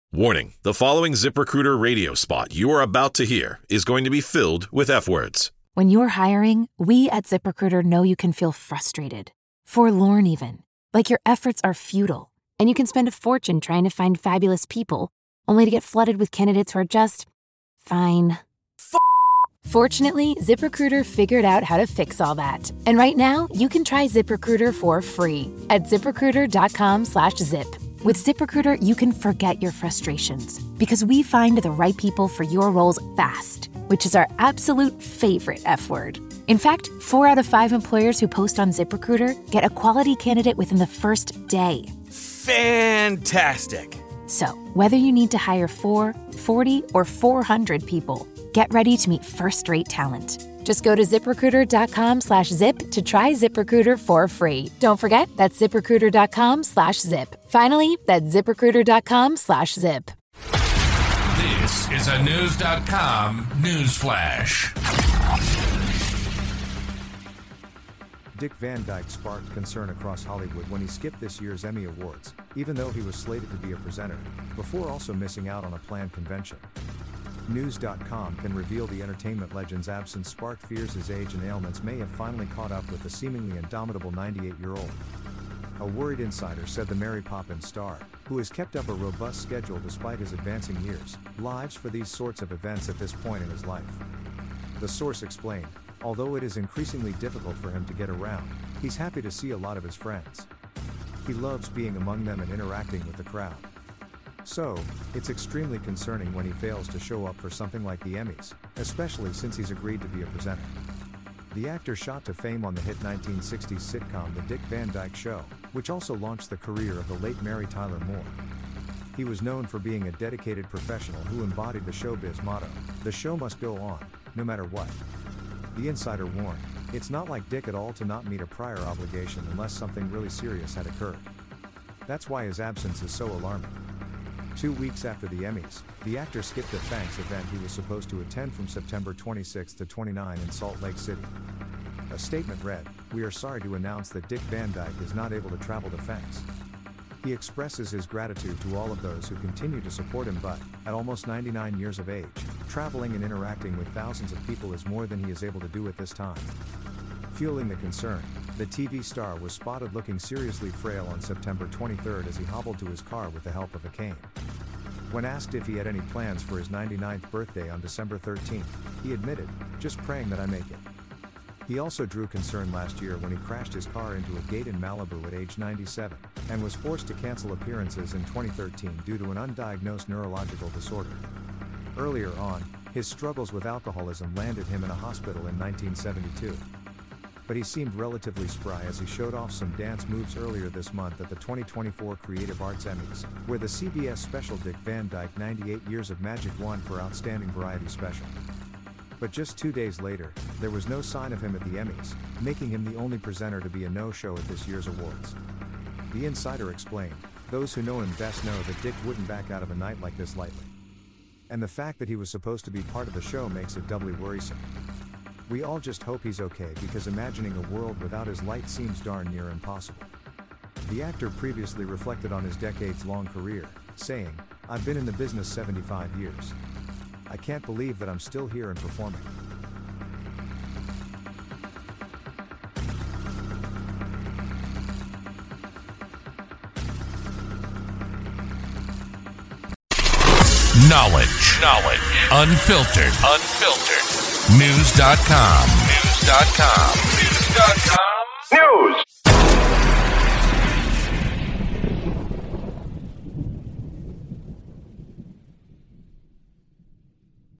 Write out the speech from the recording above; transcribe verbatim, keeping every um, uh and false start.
Warning, the following ZipRecruiter radio spot you are about to hear is going to be filled with F-words. When you're hiring, we at ZipRecruiter know you can feel frustrated, forlorn even, like your efforts are futile, and you can spend a fortune trying to find fabulous people, only to get flooded with candidates who are just fine. F- Fortunately, ZipRecruiter figured out how to fix all that. And right now, you can try ZipRecruiter for free at ZipRecruiter.com slash zip. With ZipRecruiter, you can forget your frustrations because we find the right people for your roles fast, which is our absolute favorite F word. In fact, four out of five employers who post on ZipRecruiter get a quality candidate within the first day. Fantastic. So, whether you need to hire four, forty, or four hundred people, get ready to meet first-rate talent. Just go to ZipRecruiter.com slash zip to try ZipRecruiter for free. Don't forget, that's ZipRecruiter.com slash zip. Finally, that's ZipRecruiter.com slash zip. This is a News dot com news flash. Dick Van Dyke sparked concern across Hollywood when he skipped this year's Emmy Awards, even though he was slated to be a presenter, before also missing out on a planned convention. News dot com can reveal the entertainment legend's absence sparked fears his age and ailments may have finally caught up with the seemingly indomitable ninety-eight-year-old. A worried insider said the Mary Poppins star, who has kept up a robust schedule despite his advancing years, lives for these sorts of events at this point in his life. The source explained, although it is increasingly difficult for him to get around, he's happy to see a lot of his friends. He loves being among them and interacting with the crowd. So, it's extremely concerning when he fails to show up for something like the Emmys, especially since he's agreed to be a presenter. The actor shot to fame on the hit nineteen sixties sitcom The Dick Van Dyke Show, which also launched the career of the late Mary Tyler Moore. He was known for being a dedicated professional who embodied the showbiz motto, "The show must go on, no matter what." The insider warned, it's not like Dick at all to not meet a prior obligation unless something really serious had occurred. That's why his absence is so alarming. Two weeks after the Emmys, the actor skipped a thanks event he was supposed to attend from September twenty-sixth to twenty-ninth in Salt Lake City. A statement read, "We are sorry to announce that Dick Van Dyke is not able to travel to thanks." He expresses his gratitude to all of those who continue to support him, but, at almost ninety-nine years of age, traveling and interacting with thousands of people is more than he is able to do at this time. Fueling the concern, the T V star was spotted looking seriously frail on September twenty-third as he hobbled to his car with the help of a cane. When asked if he had any plans for his ninety-ninth birthday on December thirteenth, he admitted, "Just praying that I make it." He also drew concern last year when he crashed his car into a gate in Malibu at age ninety-seven, and was forced to cancel appearances in twenty thirteen due to an undiagnosed neurological disorder. Earlier on, his struggles with alcoholism landed him in a hospital in nineteen seventy-two. But he seemed relatively spry as he showed off some dance moves earlier this month at the twenty twenty-four Creative Arts Emmys, where the C B S special Dick Van Dyke ninety-eight Years of Magic won for Outstanding Variety Special. But just two days later, there was no sign of him at the Emmys, making him the only presenter to be a no-show at this year's awards. The insider explained, "Those who know him best know that Dick wouldn't back out of a night like this lightly. And the fact that he was supposed to be part of the show makes it doubly worrisome. We all just hope he's okay because imagining a world without his light seems darn near impossible." The actor previously reflected on his decades-long career, saying, "I've been in the business seventy-five years. I can't believe that I'm still here and performing." Knowledge. Knowledge. Unfiltered. Unfiltered. News dot com. News dot com. News dot com.